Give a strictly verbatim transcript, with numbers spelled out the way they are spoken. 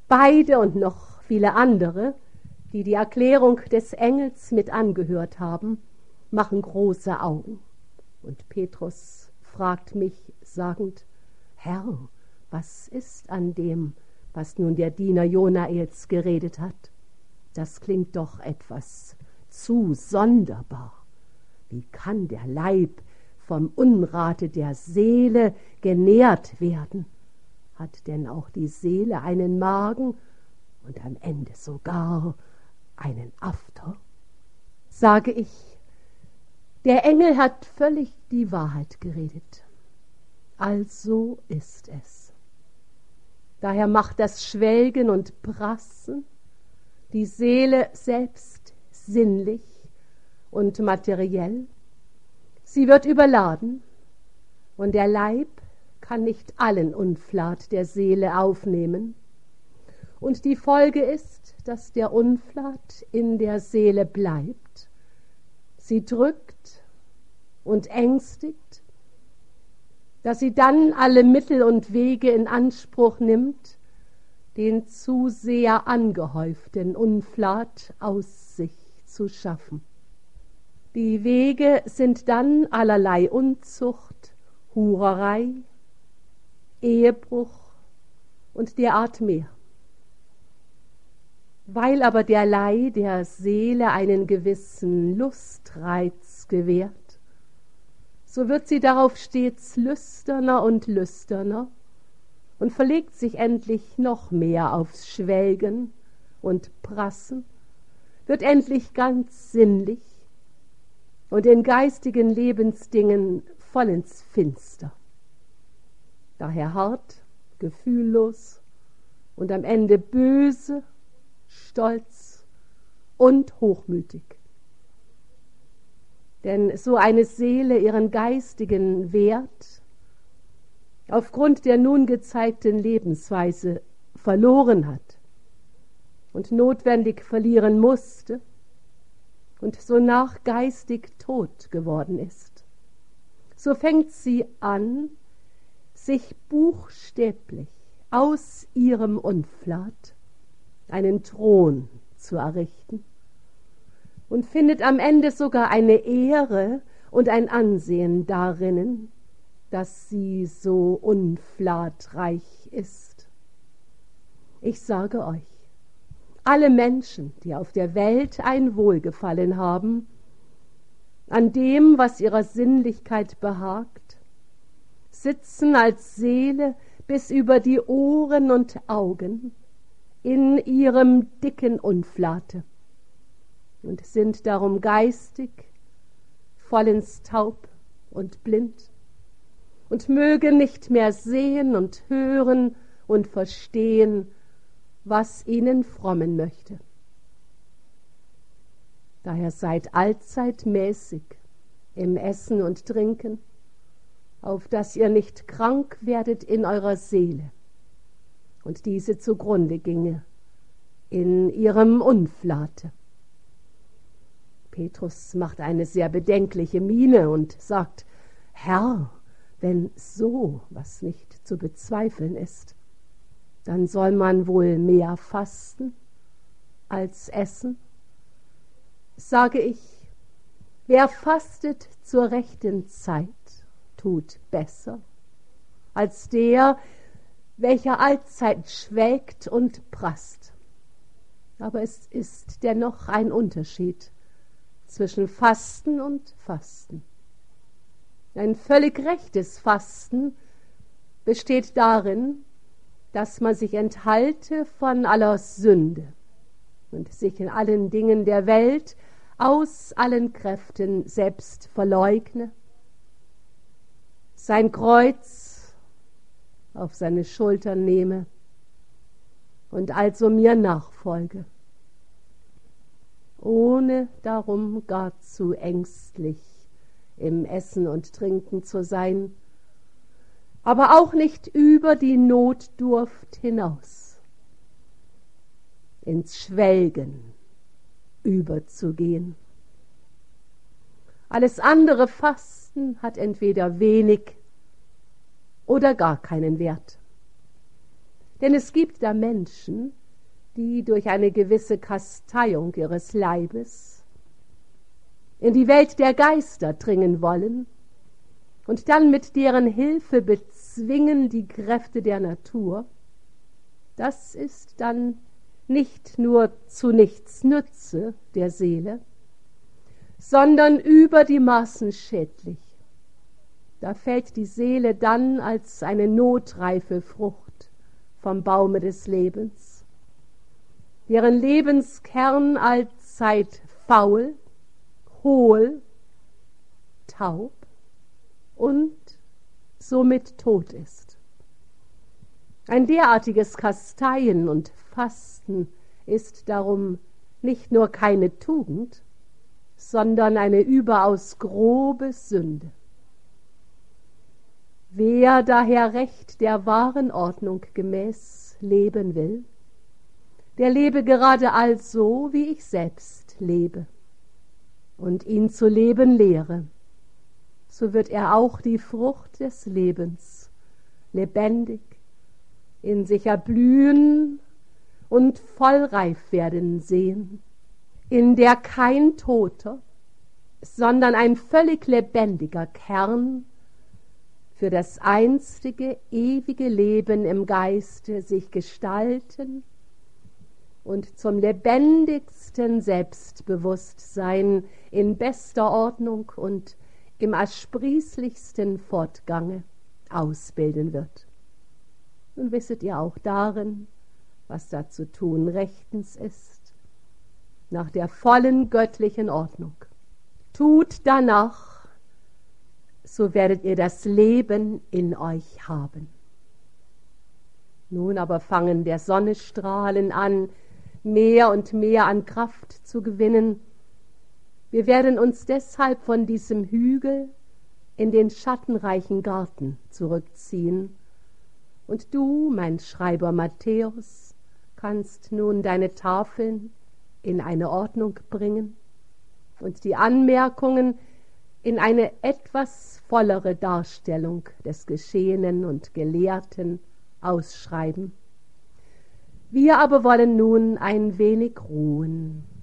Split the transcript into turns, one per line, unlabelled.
Beide und noch viele andere, die die Erklärung des Engels mit angehört haben, machen große Augen. Und Petrus fragt mich sagend: Herr, was ist an dem, was nun der Diener Jonaels geredet hat? Das klingt doch etwas zu sonderbar. Wie kann der Leib vom Unrate der Seele genährt werden? Hat denn auch die Seele einen Magen und am Ende sogar einen After? Sage ich, der Engel hat völlig die Wahrheit geredet. Also ist es. Daher macht das Schwelgen und Prassen die Seele selbst sinnlich und materiell. Sie wird überladen und der Leib kann nicht allen Unflat der Seele aufnehmen. Und die Folge ist, dass der Unflat in der Seele bleibt. Sie drückt und ängstigt, dass sie dann alle Mittel und Wege in Anspruch nimmt, den zu sehr angehäuften Unflat aus sich zu schaffen. Die Wege sind dann allerlei Unzucht, Hurerei, Ehebruch und derart mehr. Weil aber derlei der Seele einen gewissen Lustreiz gewährt, so wird sie darauf stets lüsterner und lüsterner und verlegt sich endlich noch mehr aufs Schwelgen und Prassen, wird endlich ganz sinnlich und in geistigen Lebensdingen vollends finster. Daher hart, gefühllos und am Ende böse, stolz und hochmütig. Denn so eine Seele ihren geistigen Wert aufgrund der nun gezeigten Lebensweise verloren hat und notwendig verlieren musste und sonach geistig tot geworden ist, so fängt sie an, sich buchstäblich aus ihrem Unflat einen Thron zu errichten und findet am Ende sogar eine Ehre und ein Ansehen darinnen, dass sie so unflatreich ist. Ich sage euch, alle Menschen, die auf der Welt ein Wohlgefallen haben, an dem, was ihrer Sinnlichkeit behagt, sitzen als Seele bis über die Ohren und Augen in ihrem dicken Unflate und sind darum geistig vollends taub und blind und mögen nicht mehr sehen und hören und verstehen, was ihnen frommen möchte. Daher seid allzeit mäßig im Essen und Trinken, auf dass ihr nicht krank werdet in eurer Seele und diese zugrunde ginge in ihrem Unflate. Petrus macht eine sehr bedenkliche Miene und sagt: Herr, wenn so was nicht zu bezweifeln ist, dann soll man wohl mehr fasten als essen. Sage ich, wer fastet zur rechten Zeit, tut besser als der, welcher allzeit schwelgt und prasst. Aber es ist dennoch ein Unterschied zwischen Fasten und Fasten. Ein völlig rechtes Fasten besteht darin, dass man sich enthalte von aller Sünde und sich in allen Dingen der Welt aus allen Kräften selbst verleugne, sein Kreuz auf seine Schultern nehme und also mir nachfolge, ohne darum gar zu ängstlich im Essen und Trinken zu sein, aber auch nicht über die Notdurft hinaus, ins Schwelgen überzugehen. Alles andere Fasten hat entweder wenig oder gar keinen Wert. Denn es gibt da Menschen, die durch eine gewisse Kasteiung ihres Leibes in die Welt der Geister dringen wollen und dann mit deren Hilfe bezwingen die Kräfte der Natur. Das ist dann nicht nur zu nichts Nütze der Seele, sondern über die Maßen schädlich. Da fällt die Seele dann als eine notreife Frucht vom Baume des Lebens, deren Lebenskern allzeit faul, hohl, taub und somit tot ist. Ein derartiges Kasteien und Fasten ist darum nicht nur keine Tugend, sondern eine überaus grobe Sünde. Wer daher recht der wahren Ordnung gemäß leben will, der lebe gerade also, wie ich selbst lebe, und ihn zu leben lehre, so wird er auch die Frucht des Lebens lebendig in sich erblühen und vollreif werden sehen, in der kein toter, sondern ein völlig lebendiger Kern für das einstige, ewige Leben im Geiste sich gestalten und zum lebendigsten Selbstbewusstsein in bester Ordnung und im ersprießlichsten Fortgange ausbilden wird. Nun wisset ihr auch darin, was da zu tun rechtens ist, nach der vollen göttlichen Ordnung. Tut danach, so werdet ihr das Leben in euch haben. Nun aber fangen der Sonne Strahlen an, mehr und mehr an Kraft zu gewinnen. Wir werden uns deshalb von diesem Hügel in den schattenreichen Garten zurückziehen. Und du, mein Schreiber Matthäus, kannst nun deine Tafeln in eine Ordnung bringen und die Anmerkungen in eine etwas vollere Darstellung des Geschehenen und Gelehrten ausschreiben. Wir aber wollen nun ein wenig ruhen.